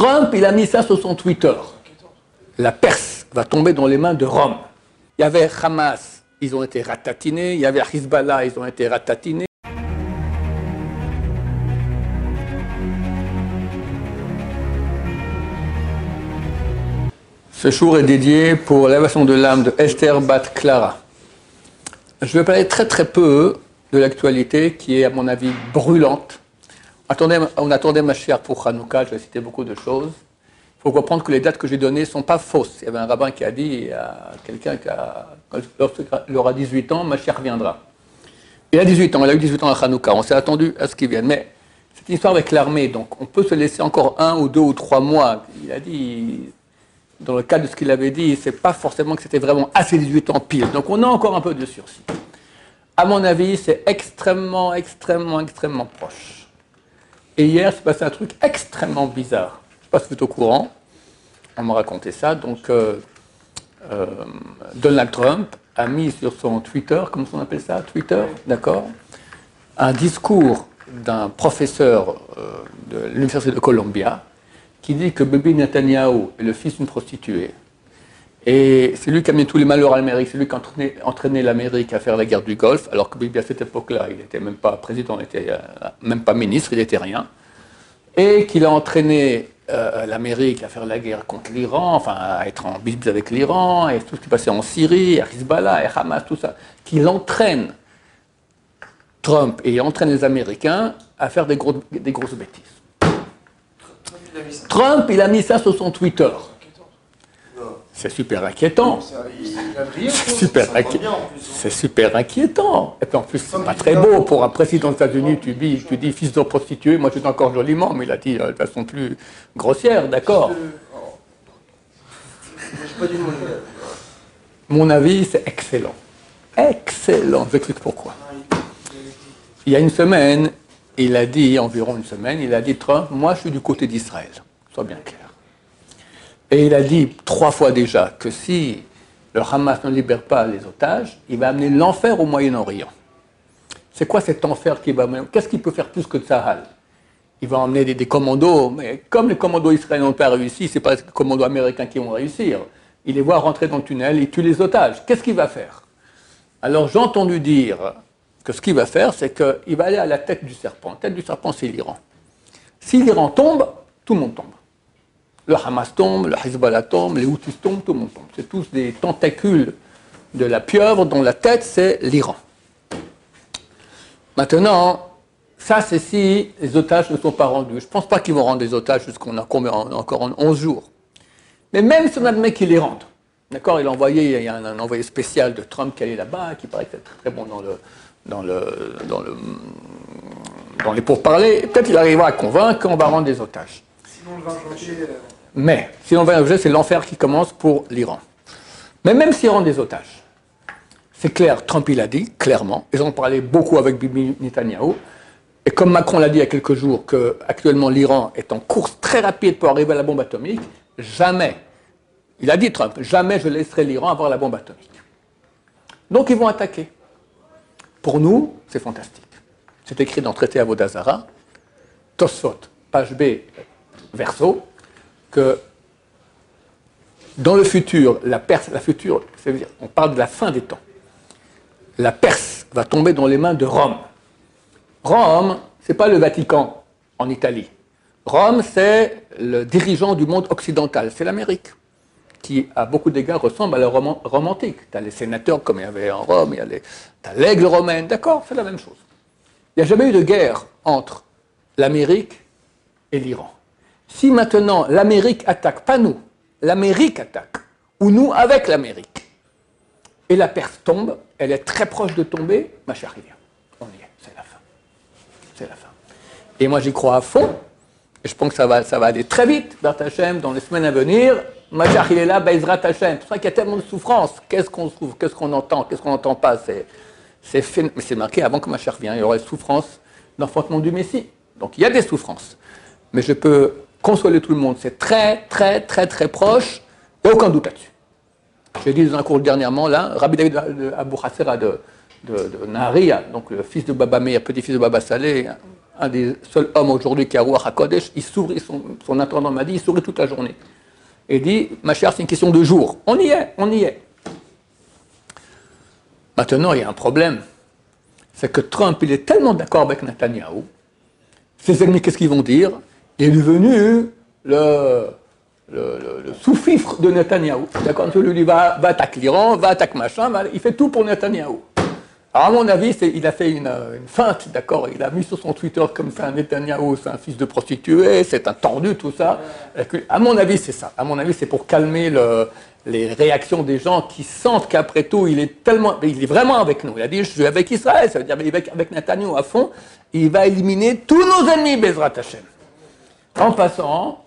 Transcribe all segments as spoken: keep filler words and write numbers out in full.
Trump, il a mis ça sur son Twitter. La Perse va tomber dans les mains de Rome. Il y avait Hamas, ils ont été ratatinés. Il y avait Hezbollah, ils ont été ratatinés. Ce jour est dédié pour l'élévation de l'âme de Esther Bat Clara. Je vais parler très très peu de l'actualité qui est à mon avis brûlante. On attendait, on attendait Mashiach pour Hanouka, je vais citer beaucoup de choses. Il faut comprendre que les dates que j'ai données ne sont pas fausses. Il y avait un rabbin qui a dit à quelqu'un qui a, lorsqu'il aura dix-huit ans, Mashiach viendra. Il a dix-huit ans, il a eu dix-huit ans à Hanouka, on s'est attendu à ce qu'il vienne. Mais c'est une histoire avec l'armée, donc on peut se laisser encore un ou deux ou trois mois. Il a dit, dans le cas de ce qu'il avait dit, c'est pas forcément que c'était vraiment à ses dix-huit ans pile. Donc on a encore un peu de sursis. À mon avis, c'est extrêmement, extrêmement, extrêmement proche. Et hier, s'est passé un truc extrêmement bizarre. Je ne sais pas si vous êtes au courant. On m'a raconté ça. Donc, euh, euh, Donald Trump a mis sur son Twitter, comment on appelle ça, Twitter, d'accord, un discours d'un professeur euh, de l'Université de Columbia qui dit que Bibi Netanyahu est le fils d'une prostituée. Et c'est lui qui a mis tous les malheurs à l'Amérique, c'est lui qui a entraîné, entraîné l'Amérique à faire la guerre du Golfe, alors que Bibi, à cette époque-là, il n'était même pas président, il n'était euh, même pas ministre, il n'était rien. Et qu'il a entraîné euh, l'Amérique à faire la guerre contre l'Iran, enfin à être en bisbis avec l'Iran, et tout ce qui passait en Syrie, à Hezbollah, et Hamas, tout ça. Qu'il entraîne Trump et entraîne les Américains à faire des, gros, des grosses bêtises. Trump, il a mis ça sur son Twitter. C'est super inquiétant. C'est super, inqui... super inquiétant. Et puis en plus, c'est pas très beau pour un président des États-Unis. Tu dis, tu dis fils de prostituée. Moi, je dis encore joliment, mais il a dit de façon plus grossière, d'accord. Mon avis, c'est excellent. Excellent. Je vous explique pourquoi. Il y a une semaine, il a dit, environ une semaine, il a dit Trump, moi, je suis du côté d'Israël. Sois bien clair. Et il a dit trois fois déjà que si le Hamas ne libère pas les otages, il va amener l'enfer au Moyen-Orient. C'est quoi cet enfer qu'il va amener? Qu'est-ce qu'il peut faire plus que Tsahal? Il va emmener des, des commandos, mais comme les commandos israéliens n'ont pas réussi, ce n'est pas les commandos américains qui vont réussir. Il les voit rentrer dans le tunnel, il tue les otages. Qu'est-ce qu'il va faire? Alors j'ai entendu dire que ce qu'il va faire, c'est qu'il va aller à la tête du serpent. La tête du serpent, c'est l'Iran. Si l'Iran tombe, tout le monde tombe. Le Hamas tombe, le Hezbollah tombe, les Houthis tombent, tout le monde tombe. C'est tous des tentacules de la pieuvre dont la tête, c'est l'Iran. Maintenant, ça, c'est si les otages ne sont pas rendus. Je ne pense pas qu'ils vont rendre des otages jusqu'en encore en onze jours. Mais même si on admet qu'ils les rendent, d'accord, il a envoyé, il y a un, un envoyé spécial de Trump qui allait là-bas, qui paraît être très, très bon dans le, dans le, dans le, dans les pourparlers. Peut-être qu'il arrivera à convaincre qu'on va rendre des otages. Sinon, le vingt janvier... Mais, sinon le vingt janvier, c'est l'enfer qui commence pour l'Iran. Mais même s'ils rendent des otages, c'est clair, Trump il a dit, clairement, ils ont parlé beaucoup avec Bibi Netanyahu, et comme Macron l'a dit il y a quelques jours, qu'actuellement l'Iran est en course très rapide pour arriver à la bombe atomique, jamais, il a dit Trump, jamais je laisserai l'Iran avoir la bombe atomique. Donc ils vont attaquer. Pour nous, c'est fantastique. C'est écrit dans le traité Avodazara, Tosfot, page B, verso, que dans le futur, la Perse, la future, c'est-à-dire, on parle de la fin des temps, la Perse va tomber dans les mains de Rome. Rome, ce n'est pas le Vatican en Italie. Rome, c'est le dirigeant du monde occidental, c'est l'Amérique, qui à beaucoup d'égards ressemble à la Rome, Rome antique. Tu as les sénateurs comme il y avait en Rome, tu as l'aigle romaine, d'accord, c'est la même chose. Il n'y a jamais eu de guerre entre l'Amérique et l'Iran. Si maintenant l'Amérique attaque, pas nous, l'Amérique attaque, ou nous avec l'Amérique, et la Perse tombe, elle est très proche de tomber, ma chère Rivière, on y est, c'est la fin. C'est la fin. Et moi j'y crois à fond, et je pense que ça va, ça va aller très vite, Bert Hachem, dans les semaines à venir, ma chère il est là, Bezrat Hachem. C'est pour ça qu'il y a tellement de souffrance. Qu'est-ce qu'on trouve, qu'est-ce qu'on entend, qu'est-ce qu'on n'entend pas, c'est, c'est fait, mais c'est marqué avant que ma chère vienne, il y aurait souffrance d'enfantement du Messie. Donc il y a des souffrances. Mais je peux consoler tout le monde, c'est très, très, très, très proche, et aucun doute là-dessus. J'ai dit dans un cours dernièrement, là, Rabbi David Abou Hassera de, de, de Nahariya, donc le fils de Baba Meir, petit-fils de Baba Saleh, un des seuls hommes aujourd'hui qui a Ruach HaKodesh, il sourit, son, son intendant m'a dit, il sourit toute la journée. Et dit, ma chère, c'est une question de jour. On y est, on y est. Maintenant, il y a un problème. C'est que Trump, il est tellement d'accord avec Netanyahou. Ses ennemis, qu'est-ce qu'ils vont dire? Il est devenu le, le, le, le sous-fifre de Netanyahou. D'accord? Celui lui va, va attaquer l'Iran, va attaquer machin, va, il fait tout pour Netanyahou. Alors, à mon avis, c'est, il a fait une, une feinte, d'accord? Il a mis sur son Twitter comme ça, Netanyahou, c'est un fils de prostituée, c'est un tordu, tout ça. À mon avis, c'est ça. À mon avis, c'est pour calmer le, les réactions des gens qui sentent qu'après tout, il est tellement, il est vraiment avec nous. Il a dit, je suis avec Israël, ça veut dire avec, avec Netanyahou à fond. Il va éliminer tous nos ennemis, Bezrat Hashem. En passant,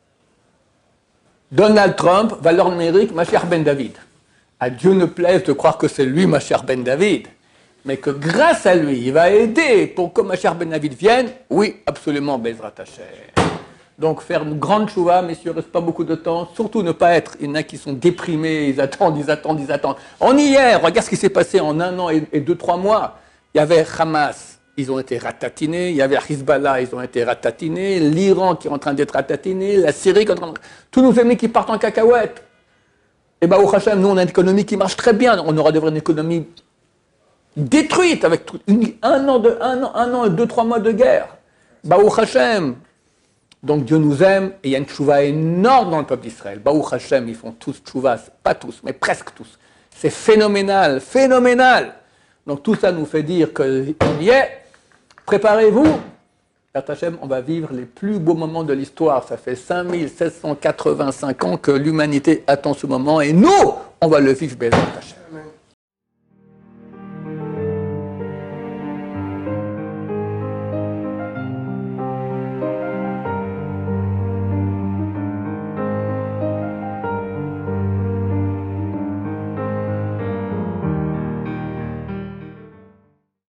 Donald Trump va leur numérique, ma chère Ben David. À Dieu ne plaise de croire que c'est lui, ma chère Ben David. Mais que grâce à lui, il va aider pour que ma chère Ben David vienne, oui, absolument, Bezrat Hashem. Donc faire une grande chouva, messieurs, il ne reste pas beaucoup de temps, surtout ne pas être, il y en a qui sont déprimés, ils attendent, ils attendent, ils attendent. On y est, regarde ce qui s'est passé en un an et, et deux, trois mois. Il y avait Hamas, ils ont été ratatinés, il y avait Hezbollah, ils ont été ratatinés, l'Iran qui est en train d'être ratatiné, la Syrie qui est en train de... Tous nos ennemis qui partent en cacahuète. Et bah, au Hachem, nous on a une économie qui marche très bien, on aura devrait une économie détruite avec tout, une, un, an de, un, an, un an et deux, trois mois de guerre. Baruch Hashem. Donc Dieu nous aime et il y a une tchouva énorme dans le peuple d'Israël. Baruch Hashem, ils font tous tchouva, pas tous, mais presque tous. C'est phénoménal, phénoménal. Donc tout ça nous fait dire qu'on y est. Préparez-vous. Hashem, on va vivre les plus beaux moments de l'histoire. Ça fait cinq mille sept cent quatre-vingt-cinq ans que l'humanité attend ce moment et nous, on va le vivre, Bezrat Hashem.